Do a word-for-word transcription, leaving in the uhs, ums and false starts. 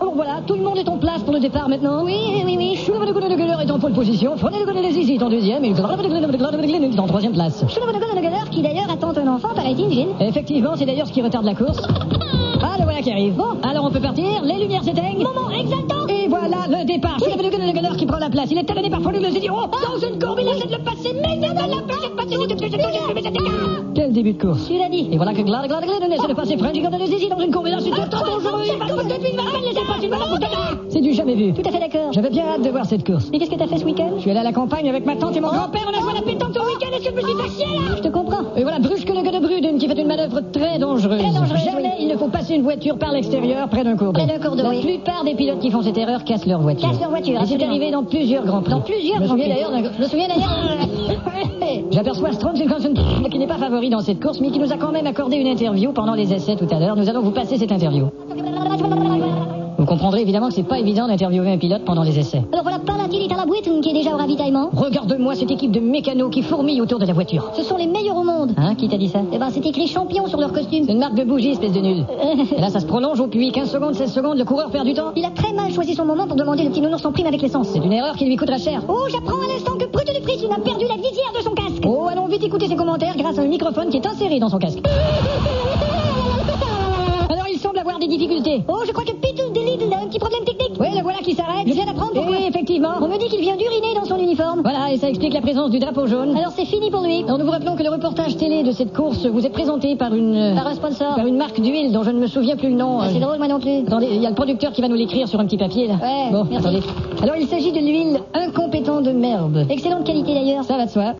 cours, voilà, tout le monde est en place pour le départ maintenant. Oui, oui, oui. Schullevedegunnegeller est en pole position, Fronnedegunneles est en deuxième, et est en troisième place. Schullevedegunnegeller qui d'ailleurs attend un enfant, paraît-il, Gilles. Effectivement, c'est d'ailleurs ce qui retarde la course. Ah, le voilà qui arrive. Bon, alors on peut partir, les lumières s'éteignent. Moment exaltant. Et voilà le départ. Schullevedegunnegeller qui prend la place. Il est à le départ, Fronnedegunneles dit, oh, dans une courbe, il essaie de le passer, mais il vient de la passer. Quel début de course. Tu l'as dit. Et voilà que Glad Glad Glad essaie de passer Frenchigunneles ici dans une courbe, et là c'est trop dangereux. C'est du jamais vu. Tout à fait d'accord. J'avais bien hâte de voir cette course. Et qu'est-ce que t'as fait ce week-end? Je suis allé à la campagne avec ma tante et mon Oh. grand-père. On a joué à la pétanque tout le week-end. Est-ce que je me suis fait chier là? Je te comprends. Et voilà Brusque le gars de Bruden qui fait une manœuvre très dangereuse. Très dangereuse, Jamais oui. il ne faut passer une voiture par l'extérieur près d'un cours d'eau. Près d'un cours d'eau, La oui. plupart des pilotes qui font cette erreur cassent leur voiture. Cassent leur voiture, Et c'est absolument. arrivé dans plusieurs grands prix. Dans plusieurs Je me grands souviens prix. d'ailleurs d'un- Je me souviens d'ailleurs. J'aperçois Strong qui n'est pas favori dans cette course, mais qui nous a quand même accordé une interview pendant les essais tout à l'heure. Nous allons vous passer cette interview. Vous comprendrez évidemment que c'est pas évident d'interviewer un pilote pendant les essais. Alors voilà Palatil est à la boîte qui est déjà au ravitaillement. Regarde-moi cette équipe de mécanos qui fourmille autour de la voiture. Ce sont les meilleurs au monde. Hein, qui t'a dit ça? Eh ben c'est écrit champion sur leur costume. C'est une marque de bougie, espèce de nul. Et là, ça se prolonge au puits. quinze secondes, seize secondes, le coureur perd du temps. Il a très mal choisi son moment pour demander le petit nounours en prime avec l'essence. C'est une erreur qui lui coûtera cher. Oh, j'apprends à l'instant que Brute du Fritz a perdu la visière de son casque. Oh, allons vite écouter ses commentaires grâce à un microphone qui est inséré dans son casque. Alors, il semble avoir des difficultés. Oh, je crois que Peter Delid a un petit problème technique. Oui, le voilà qui s'arrête. Je viens d'apprendre pourquoi. Et effectivement. On me dit qu'il vient d'uriner dans son uniforme. Voilà, et ça explique la présence du drapeau jaune. Alors c'est fini pour lui. Alors, nous vous rappelons que le reportage télé de cette course vous est présenté par une... Par un sponsor. Par une marque d'huile dont je ne me souviens plus le nom. Ah, Euh, c'est drôle, moi non plus. Attendez, il y a le producteur qui va nous l'écrire sur un petit papier, là. Ouais, Bon, merci. attendez. Alors, il s'agit de l'huile incompétent de merde. Excellente qualité d'ailleurs. Ça va de soi.